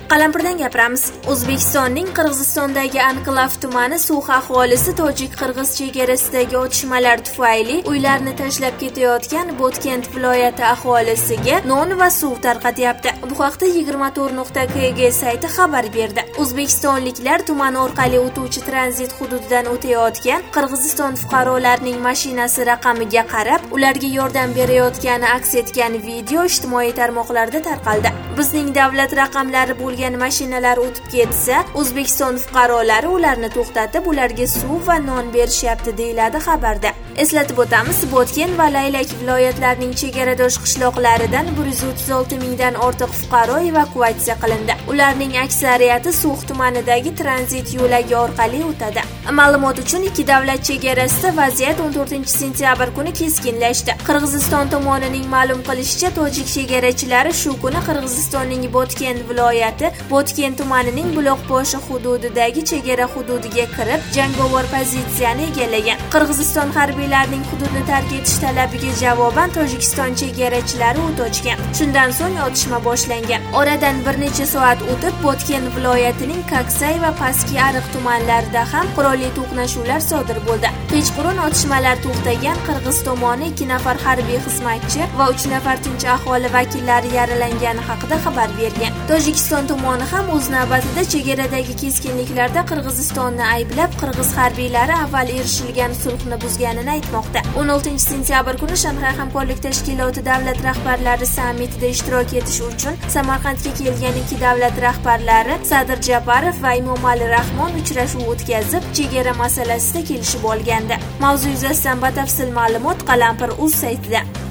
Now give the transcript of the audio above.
Qalampirdan gapiramiz. O'zbekistonning Qirg'izistondagi Anklav tumani Suv aholisi tojik-qirg'iz chegarasidagi otishmalar tufayli uylarni tashlab ketayotgan Botkent viloyati aholisiga non va suv tarqatyapti. Bu haqda 24.kg sayti xabar berdi. O'zbekistonliklar tuman orqali o'tuvchi tranzit hududidan o'tayotgan Qirg'iziston fuqarolarining mashinasi raqamiga qarab, ularga yordam berayotgani aks etgan video ijtimoiy tarmoqlarda tarqaldi. Bizning davlat raqamlari bo'lgan mashinalar o'tib ketsa, O'zbekiston fuqarolari ularni to'xtatib, ularga suv va non berishyapti, deyiladi xabarda. Eslatib o'tamiz, Botken va Laylak viloyatlarining chegaradosh qishloqlaridan 136 mingdan ortiq fuqaro evakuatsiya qilindi. Ularning aksariyati Suv tumanidagi tranzit yo'lagi orqali o'tadi. Ma'lumot uchun, ikki davlat chegarasida vaziyat 14-sentyabr kuni keskinlashdi. Qirg'iziston tomonining ma'lum qilishicha, tojik chegarachilari shu kuni Qirg'izistonning Botken viloyati Botken tumanining Buloqboshi hududidagi chegara hududiga kirib, jangovar pozitsiyani egallagan. Qirg'iziston harbiylarining hududni tark etish talabiga javoban Tojikiston chegarachilari o't ochgan. Shundan so'ng otishma boshlangan. Oradan bir necha soat o'tib, Botken viloyatining Kaksay va Pastki Ariq tumanlarida ham qurolli to'qnashuvlar sodir bo'ldi. Kechqurun otishmalar to'xtagan. Qirg'iz tomoni 2 nafar harbiy xizmatchi va 3 nafar tinch aholi vakillari yaralangani haqida xabar bergan. Tojikiston tomoni ham o'z navbatida chegaradagi keskinliklarda Qirg'izistonni ayblab, qirg'iz harbiylari avval erishilgan sulhni buzganini aytmoqda. 16-sentyabr kuni Shanxay hamkorlik tashkiloti davlat rahbarlari sammitida ishtirok etish uchun Samarqandga kelgan ikki davlat rahbarlari Sadir Japarov va Emomali Rahmon uchrashuv o'tkazib, chegara masalasida kelishib olgandi. Mavzu yuzasidan batafsil ma'lumot Qalampir.uz saytida.